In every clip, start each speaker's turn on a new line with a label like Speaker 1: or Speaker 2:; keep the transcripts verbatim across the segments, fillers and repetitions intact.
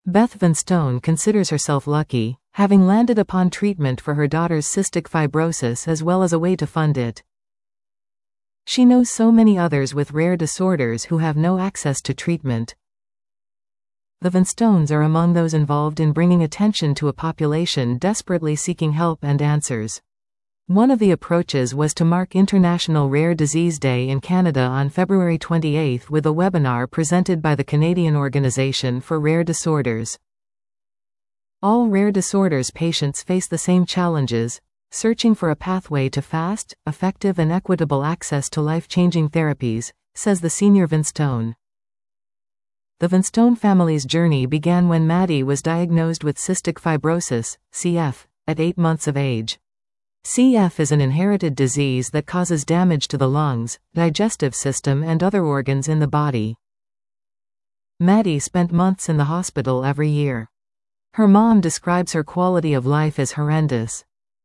Speaker 1: Beth Vanstone considers herself lucky, having landed upon treatment for her daughter's cystic fibrosis as well as a way to fund it. She knows so many others with rare disorders who have no access to treatment. The Vanstones are among those involved in bringing attention to a population desperately seeking help and answers. One of the approaches was to mark International Rare Disease Day in Canada on February twenty-eighth with a webinar presented by the Canadian Organization for Rare Disorders. All rare disorders patients face the same challenges, searching for a pathway to fast, effective and equitable access to life-changing therapies, says the senior Vanstone. The Vanstone family's journey began when Maddie was diagnosed with cystic fibrosis, C F, at eight months of age. C F is an inherited disease that causes damage to the lungs, digestive system and other organs in the body. Maddie spent months in the hospital every year. Her mom describes her quality of life as horrendous.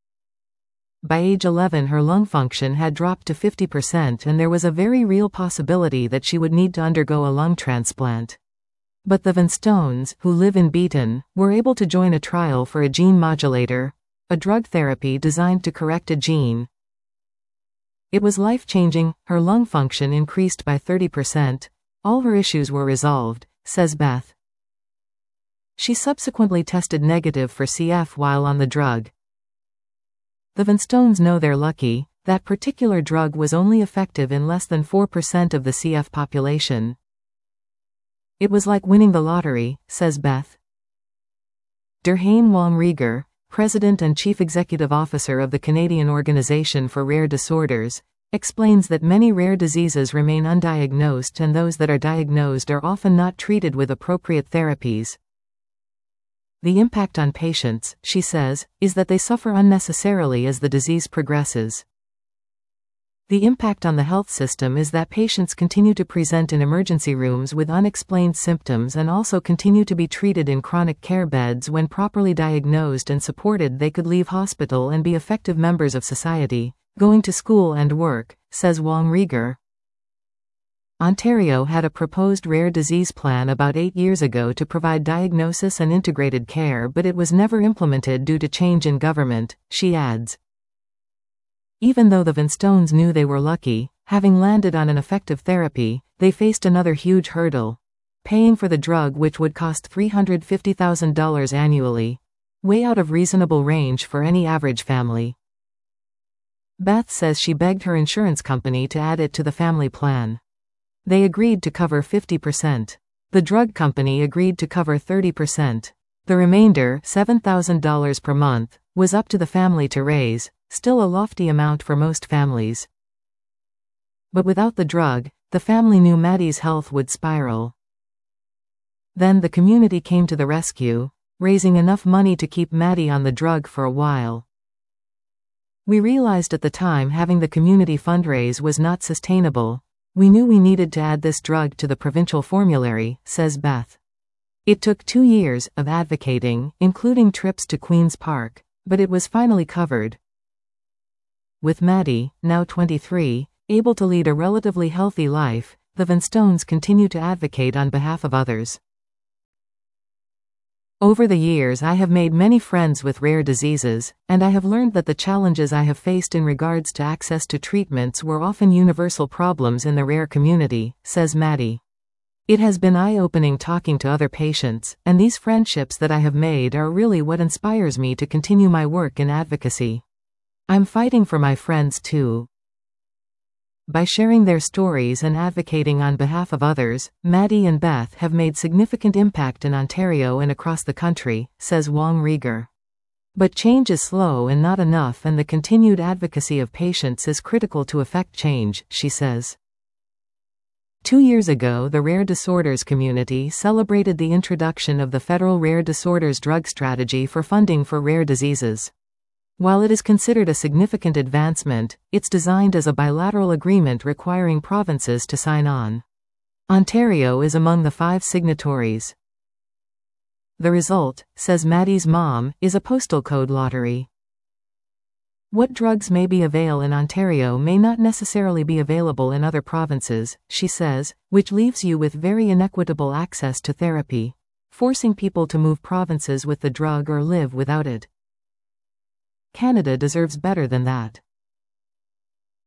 Speaker 1: By age eleven her lung function had dropped to fifty percent and there was a very real possibility that she would need to undergo a lung transplant. But the Vanstones, who live in Beaton, were able to join a trial for a gene modulator, a drug therapy designed to correct a gene. It was life-changing, her lung function increased by thirty percent, all her issues were resolved, says Beth. She subsequently tested negative for C F while on the drug. The Vanstones know they're lucky, that particular drug was only effective in less than four percent of the C F population. It was like winning the lottery, says Beth. Derhane Wong Rieger, President and Chief Executive Officer of the Canadian Organization for Rare Disorders, explains that many rare diseases remain undiagnosed and those that are diagnosed are often not treated with appropriate therapies. The impact on patients, she says, is that they suffer unnecessarily as the disease progresses. The impact on the health system is that patients continue to present in emergency rooms with unexplained symptoms and also continue to be treated in chronic care beds. When properly diagnosed and supported, they could leave hospital and be effective members of society, going to school and work, says Wong Rieger. Ontario had a proposed rare disease plan about eight years ago to provide diagnosis and integrated care, but it was never implemented due to change in government, she adds. Even though the Vanstones knew they were lucky, having landed on an effective therapy, they faced another huge hurdle: paying for the drug, which would cost three hundred fifty thousand dollars annually, way out of reasonable range for any average family. Beth says she begged her insurance company to add it to the family plan. They agreed to cover fifty percent. The drug company agreed to cover thirty percent. The remainder, seven thousand dollars per month, was up to the family to raise, still a lofty amount for most families. But without the drug, the family knew Maddie's health would spiral. Then the community came to the rescue, raising enough money to keep Maddie on the drug for a while. We realized at the time having the community fundraise was not sustainable. We knew we needed to add this drug to the provincial formulary, says Beth. It took two years of advocating, including trips to Queen's Park, but it was finally covered. With Maddie, now twenty-three, able to lead a relatively healthy life, the Vanstones continue to advocate on behalf of others. Over the years I have made many friends with rare diseases, and I have learned that the challenges I have faced in regards to access to treatments were often universal problems in the rare community, says Maddie. It has been eye-opening talking to other patients, and these friendships that I have made are really what inspires me to continue my work in advocacy. I'm fighting for my friends too. By sharing their stories and advocating on behalf of others, Maddie and Beth have made significant impact in Ontario and across the country, says Wong Rieger. But change is slow and not enough, and the continued advocacy of patients is critical to effect change, she says. Two years ago, the rare disorders community celebrated the introduction of the Federal Rare Disorders Drug Strategy for funding for rare diseases. While it is considered a significant advancement, it's designed as a bilateral agreement requiring provinces to sign on. Ontario is among the five signatories. The result, says Maddie's mom, is a postal code lottery. What drugs may be available in Ontario may not necessarily be available in other provinces, she says, which leaves you with very inequitable access to therapy. forcing people to move provinces with the drug or live without it. Canada deserves better than that.